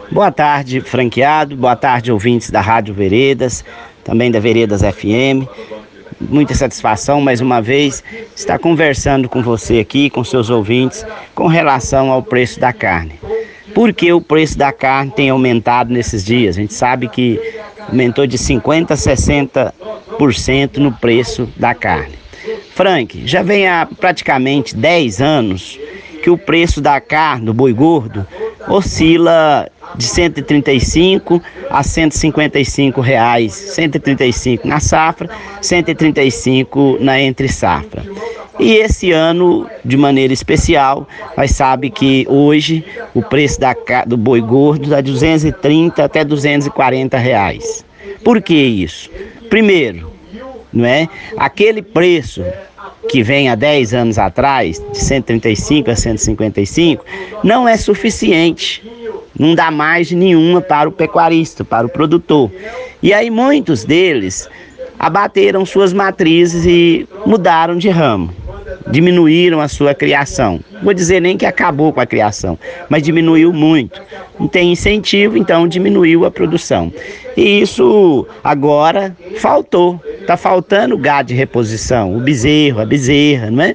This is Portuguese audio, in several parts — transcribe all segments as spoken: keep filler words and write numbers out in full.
Boa tarde, franqueado. Boa tarde, ouvintes da Rádio Veredas, também da Veredas F M. Muita satisfação, mais uma vez, estar conversando com você aqui, com seus ouvintes, com relação ao preço da carne. Por que o preço da carne tem aumentado nesses dias? A gente sabe que aumentou de cinquenta por cento a sessenta por cento no preço da carne. Frank, já vem há praticamente dez anos que o preço da carne, do boi gordo, oscila de cento e trinta e cinco a cento e cinquenta e cinco reais, cento e trinta e cinco na safra, cento e trinta e cinco na entre safra. E esse ano, de maneira especial, nós sabemos que hoje o preço da, do boi gordo está de duzentos e trinta até duzentos e quarenta reais. Por que isso? Primeiro, não é? Aquele preço que vem há dez anos atrás, de cento e trinta e cinco a cento e cinquenta e cinco, não é suficiente. Não dá margem nenhuma para o pecuarista, para o produtor. E aí muitos deles abateram suas matrizes e mudaram de ramo. Diminuíram a sua criação. Não vou dizer nem que acabou com a criação, mas diminuiu muito. Não tem incentivo, então diminuiu a produção. E isso agora faltou. Está faltando o gado de reposição, o bezerro, a bezerra, não é?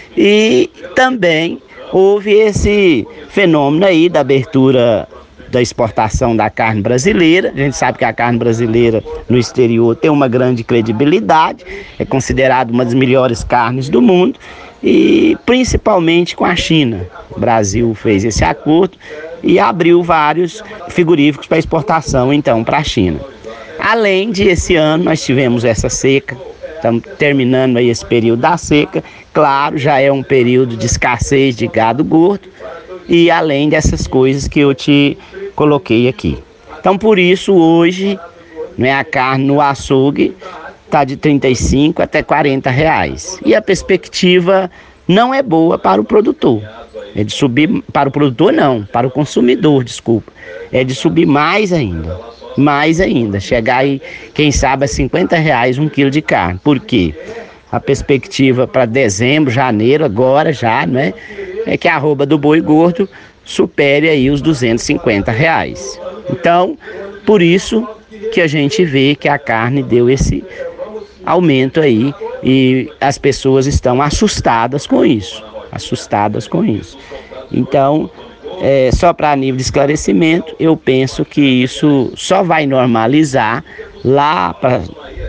E também houve esse fenômeno aí da abertura da exportação da carne brasileira. A gente sabe que a carne brasileira no exterior tem uma grande credibilidade, é considerada uma das melhores carnes do mundo, e principalmente com a China. O Brasil fez esse acordo e abriu vários frigoríficos para exportação, então, para a China. Além de, esse ano, nós tivemos essa seca, estamos terminando aí esse período da seca. Claro, já é um período de escassez de gado gordo, e além dessas coisas que eu te coloquei aqui. Então, por isso, hoje, né, a carne no açougue está de trinta e cinco até quarenta reais. E a perspectiva não é boa para o produtor. É de subir, para o produtor não, para o consumidor, desculpa. É de subir mais ainda, mais ainda. Chegar aí, quem sabe, a cinquenta reais um quilo de carne. Por quê? A perspectiva para dezembro, janeiro, agora já, né, é que a arroba do boi gordo supere aí os duzentos e cinquenta reais. Então, por isso que a gente vê que a carne deu esse aumento aí e as pessoas estão assustadas com isso, assustadas com isso. Então, é, só para nível de esclarecimento, eu penso que isso só vai normalizar lá para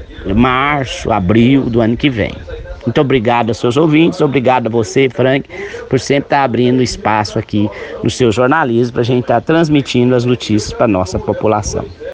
março, abril do ano que vem. Muito obrigado aos seus ouvintes, obrigado a você, Frank, por sempre estar abrindo espaço aqui no seu jornalismo para a gente estar transmitindo as notícias para a nossa população.